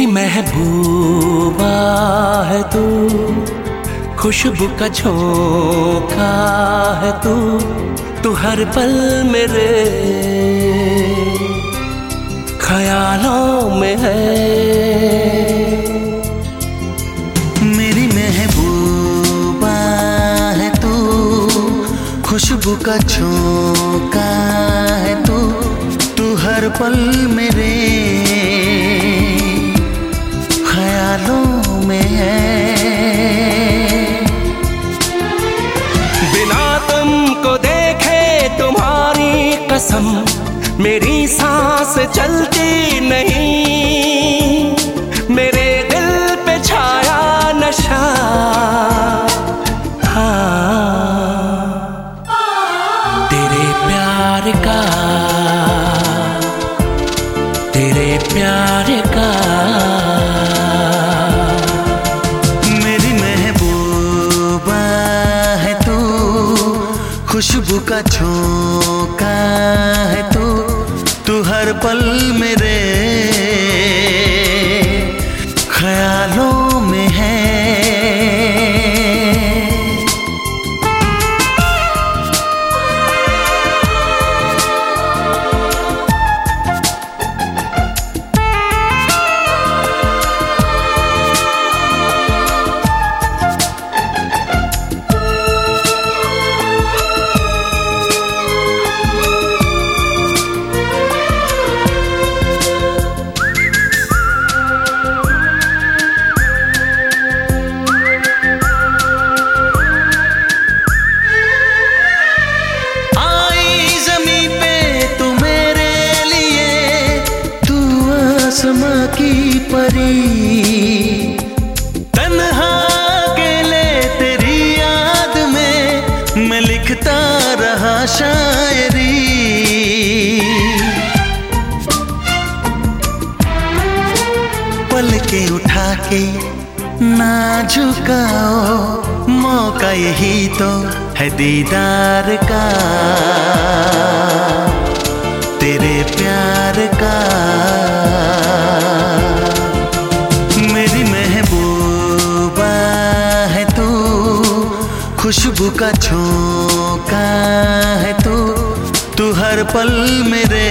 महबूबा है तू, खुशबू का झोंका है तू हर पल मेरे ख्यालों में है। मेरी महबूबा है तू, खुशबू का झोंका है तू हर पल मेरे ख्यालों में है। बिना तुमको देखे तुम्हारी कसम, मेरी सांस चलती नहीं, मेरे दिल पे छाया नशा। हाँ, तेरे प्यार का, तेरे प्यार का। मेरी महबूबा है तू, खुशबू का झोंका है तू हर पल मेरे ख्यालों में है। आसमां की परी, तन्हा अकेले तेरी याद में मैं लिखता रहा शायरी। पलकें उठा के ना झुकाओ, मौका यही तो है दीदार का, तेरे प्यार का। मेरी महबूबा है तू, खुशबू का झोंका है तू हर पल मेरे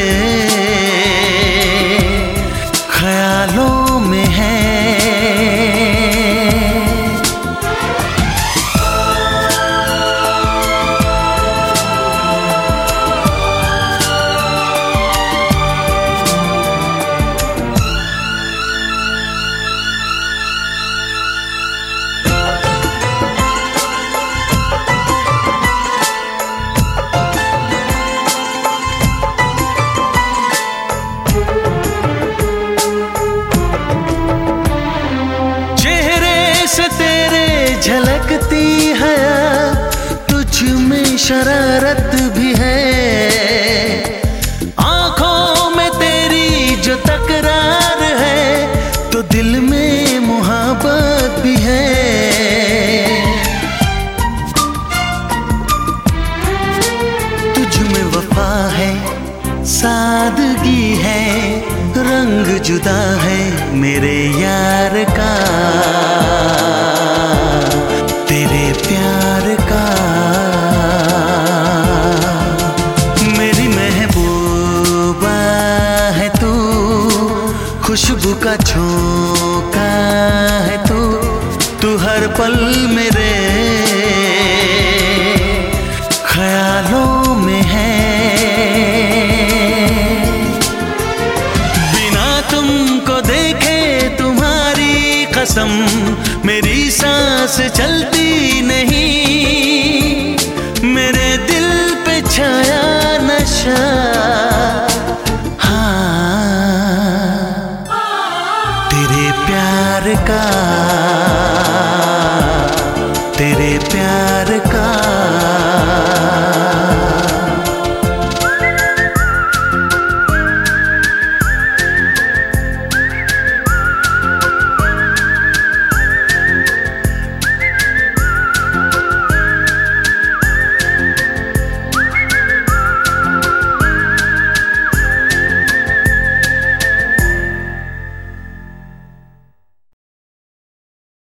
ख्यालों में है। तेरे झलकती है, तुझ में शरारत भी है, आंखों में तेरी जो तकरार है तो दिल में मोहब्बत भी है। तुझ में वफा है, सादगी है, रंग जुदा है मेरे यार का, तेरे प्यार का। मेरी महबूबा है तू, खुशबू का झोंका है तू हर पल मेरे ख्यालों में है। कसम मेरी सांस चलती नहीं, मेरे दिल पे छाया नशा। हाँ, तेरे प्यार का।